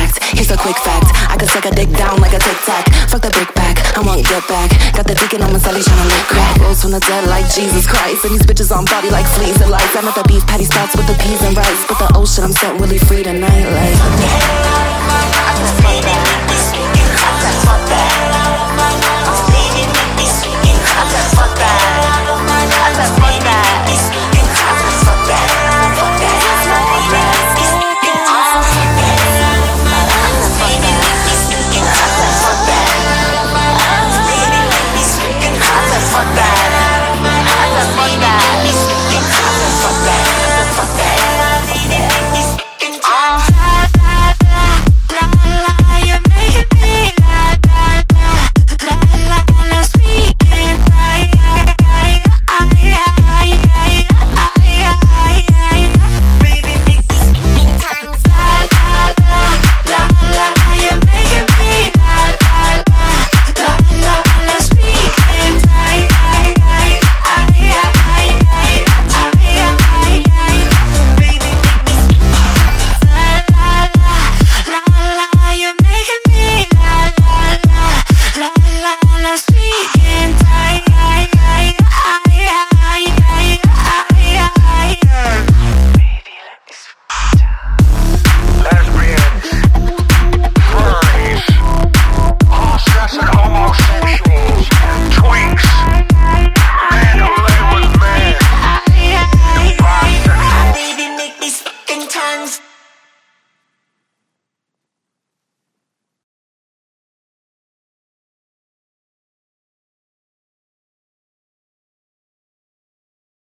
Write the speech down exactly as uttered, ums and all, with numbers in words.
fact, here's a quick fact. I can suck a dick down like a tic-tac. Fuck the big back, I won't get back. Got the dick and I'm a celly tryna lick crack. Rose from the dead like Jesus Christ. And these bitches on body like fleas and lights. I'm at the beef patty spots with the peas and rice. But the ocean I'm setting really free tonight like